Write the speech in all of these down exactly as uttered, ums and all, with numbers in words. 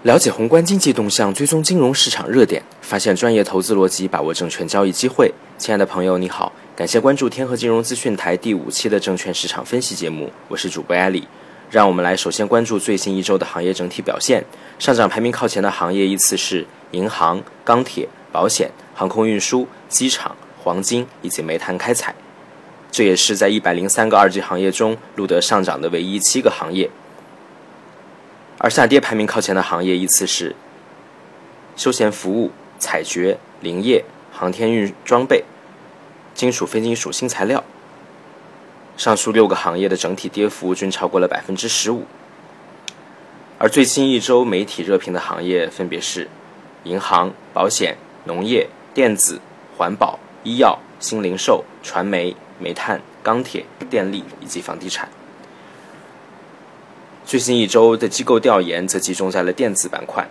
了解宏观经济动向，追踪金融市场热点，发现专业投资逻辑，把握证券交易机会。亲爱的朋友，你好，感谢关注天河金融资讯台第五期的证券市场分析节目，我是主播艾利。让我们来首先关注最新一周的行业整体表现。上涨排名靠前的行业依次是银行、钢铁、保险、航空运输、机场、黄金以及煤炭开采。这也是在一百零三个二级行业中录得上涨的唯一七个行业。而下跌排名靠前的行业依次是休闲服务、采掘、林业、航天运装备、金属非金属新材料。上述六个行业的整体跌幅均超过了 百分之十五。 而最新一周媒体热评的行业分别是银行、保险、农业、电子、环保、医药、新零售、传媒、煤炭、钢铁、电力以及房地产。最新一周的机构调研则集中在了电子板块。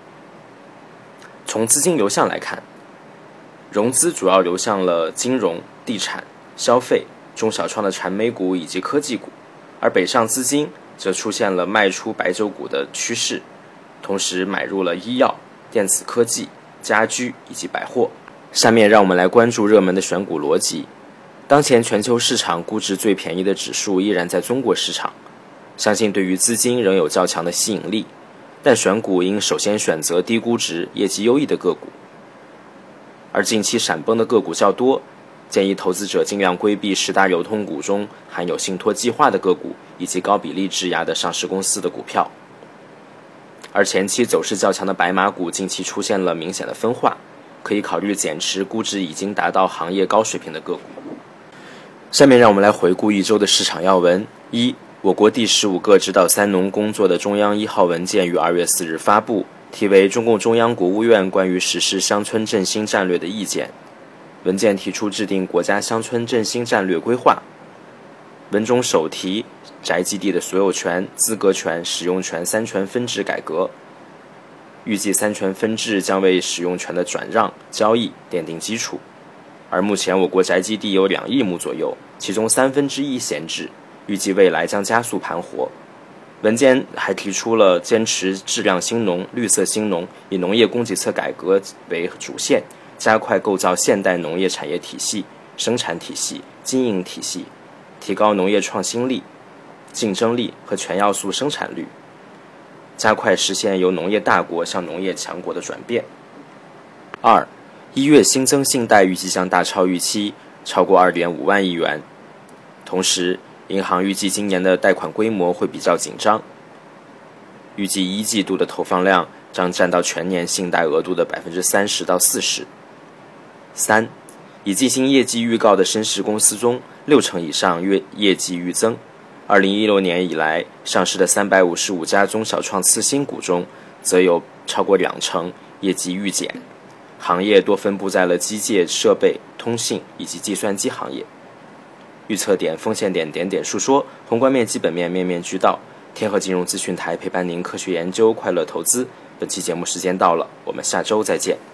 从资金流向来看，融资主要流向了金融、地产、消费、中小创的传媒股以及科技股，而北上资金则出现了卖出白酒股的趋势，同时买入了医药、电子科技、家居以及百货。下面让我们来关注热门的选股逻辑。当前全球市场估值最便宜的指数依然在中国市场，相信对于资金仍有较强的吸引力，但选股应首先选择低估值、业绩优异的个股。而近期闪崩的个股较多，建议投资者尽量规避十大流通股中含有信托计划的个股以及高比例质押的上市公司的股票。而前期走势较强的白马股近期出现了明显的分化，可以考虑减持估值已经达到行业高水平的个股。下面让我们来回顾一周的市场要闻。一、我国第十五个指导三农工作的中央一号文件于二月四日发布，题为《中共中央国务院关于实施乡村振兴战略的意见》。文件提出制定国家乡村振兴战略规划。文中首提宅基地的所有权、资格权、使用权三权分置改革，预计三权分置将为使用权的转让、交易奠定基础。而目前我国宅基地有两亿亩左右，其中三分之一闲置，预计未来将加速盘活。文件还提出了坚持质量兴农、绿色兴农，以农业供给侧改革为主线，加快构造现代农业产业体系、生产体系、经营体系，提高农业创新力、竞争力和全要素生产率，加快实现由农业大国向农业强国的转变。二、一月新增信贷预计将大超预期，超过 二点五万亿元。同时，银行预计今年的贷款规模会比较紧张，预计一季度的投放量将占到全年信贷额度的 百分之三十到四十。三、已进行业绩预告的深市公司中，六成以上月业绩预增。二零一六年以来上市的三百五十五家中小创次新股中，则有超过两成业绩预减。行业多分布在了机械、设备、通信以及计算机行业。预测点、风险点点点述说，宏观面、基本面面面俱到。天河金融资讯台陪伴您科学研究，快乐投资。本期节目时间到了，我们下周再见。